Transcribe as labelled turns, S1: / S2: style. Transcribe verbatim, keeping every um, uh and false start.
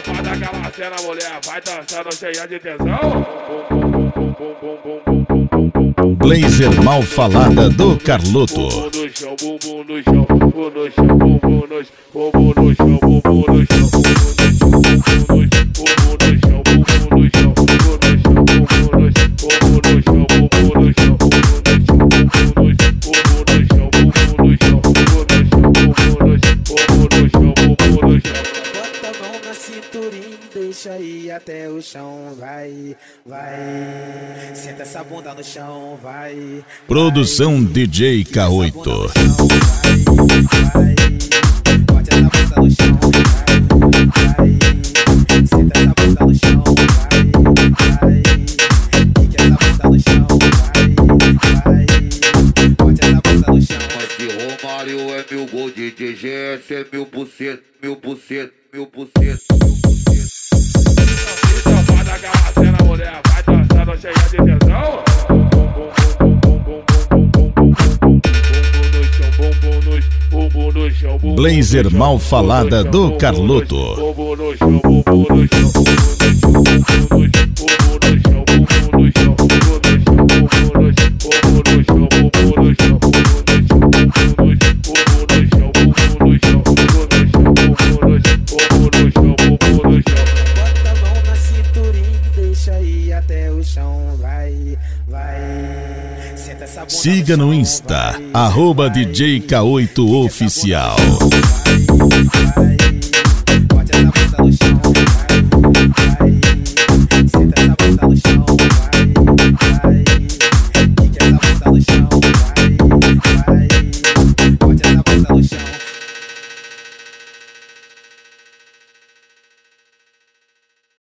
S1: safada, aquela cena, mulher vai dançando cheia de tesão.
S2: Blazer mal falada do Carloto.
S1: Bumbum no chão, bumbum no chão, bumbum no chão, bumbum no chão, bumbum no chão, bumbum no chão, bumbum no chão, bumbum no chão, bumbum no chão, bumbum no chão, bumbum no chão, bumbum no chão, bumbum no chão, bumbum no chão, bumbum no chão.
S3: Bota a mão na cinturinha, deixa ir até o chão, vai, vai. Senta essa bunda no chão, vai.
S2: Produção D J K oito.
S3: Vai, bote essa bunda no chão, vai, vai. Senta essa bunda no chão, vai, vai. Fica essa bunda no chão, vai, vai. Bote essa bunda no chão.
S4: Mas se Romário é mil gol, de D G S é mil por cento, mil por cento, mil por cento.
S1: Safada, aquela cena, mulher vai dançando cheia de tesão.
S2: Blazer mal falada do Carloto.
S1: Bumbum no chão, bumbum no chão, bumbum no chão, bumbum no chão, bumbum no chão, bumbum no chão, bumbum no chão, bumbum no chão, bumbum no chão, bumbum no chão.
S3: Bota a mão na cinturinha, deixa ir até o chão, vai, vai. Senta essa bunda
S2: Siga no
S3: chão,
S2: Insta,
S3: vai,
S2: arroba
S3: vai.
S2: D J K oito Oficial.
S3: Vai, vai.